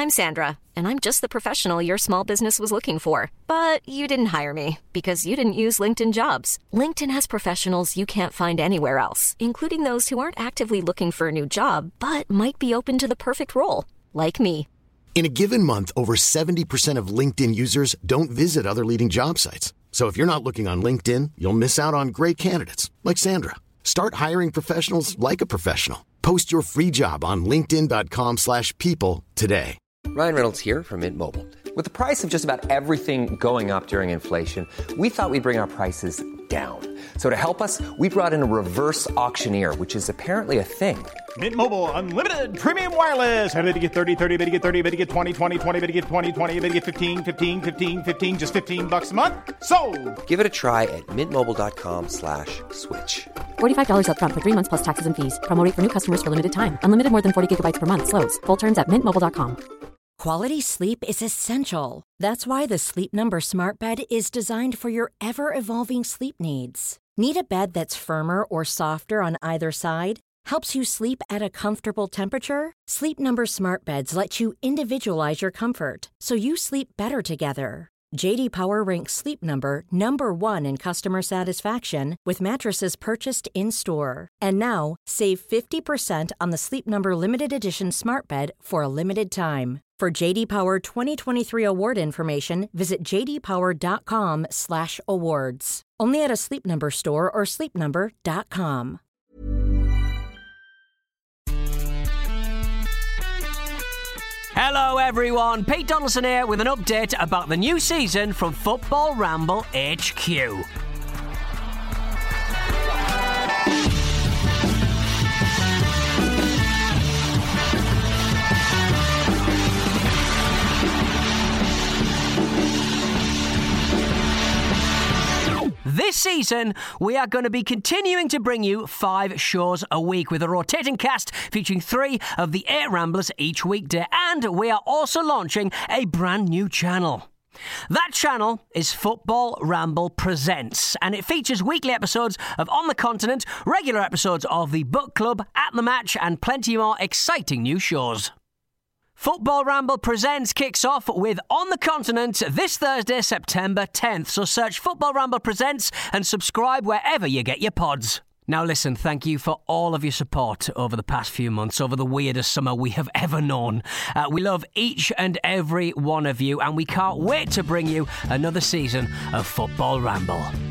I'm Sandra, and I'm just the professional your small business was looking for. But you didn't hire me because you didn't use LinkedIn Jobs. LinkedIn has professionals you can't find anywhere else, including those who aren't actively looking for a new job, but might be open to the perfect role, like me. In a given month, over 70% of LinkedIn users don't visit other leading job sites. So if you're not looking on LinkedIn, you'll miss out on great candidates like Sandra. Start hiring professionals like a professional. Post your free job on linkedin.com/people today. Ryan Reynolds here from Mint Mobile. With the price of just about everything going up during inflation, we thought we'd bring our prices down. So to help us, we brought in a reverse auctioneer, which is apparently a thing. Mint Mobile Unlimited Premium Wireless. How to get 30, 30, bit to get 30, bit to get 20, 20, 20, bit to get 20, 20, bit to get 15, 15, 15, 15, just $15 a month? Sold! Give it a try at mintmobile.com/switch. $45 up front for 3 months plus taxes and fees. Promo rate for new customers for limited time. Unlimited more than 40 gigabytes per month. Slows full terms at mintmobile.com. Quality sleep is essential. That's why the Sleep Number Smart Bed is designed for your ever-evolving sleep needs. Need a bed that's firmer or softer on either side? Helps you sleep at a comfortable temperature? Sleep Number Smart Beds let you individualize your comfort, so you sleep better together. J.D. Power ranks Sleep Number number 1 in customer satisfaction with mattresses purchased in-store. And now, save 50% on the Sleep Number Limited Edition Smart Bed for a limited time. For J.D. Power 2023 award information, visit jdpower.com/awards. Only at a Sleep Number store or sleepnumber.com. Hello everyone, Pete Donaldson here with an update about the new season from Football Ramble HQ. This season, we are going to be continuing to bring you 5 shows a week with a rotating cast featuring 3 of the 8 Ramblers each weekday, and we are also launching a brand new channel. That channel is Football Ramble Presents, and it features weekly episodes of On the Continent, regular episodes of The Book Club, At the Match, and plenty more exciting new shows. Football Ramble Presents kicks off with On the Continent this Thursday, September 10th. So search Football Ramble Presents and subscribe wherever you get your pods. Now listen, thank you for all of your support over the past few months, over the weirdest summer we have ever known. We love each and every one of you, and we can't wait to bring you another season of Football Ramble.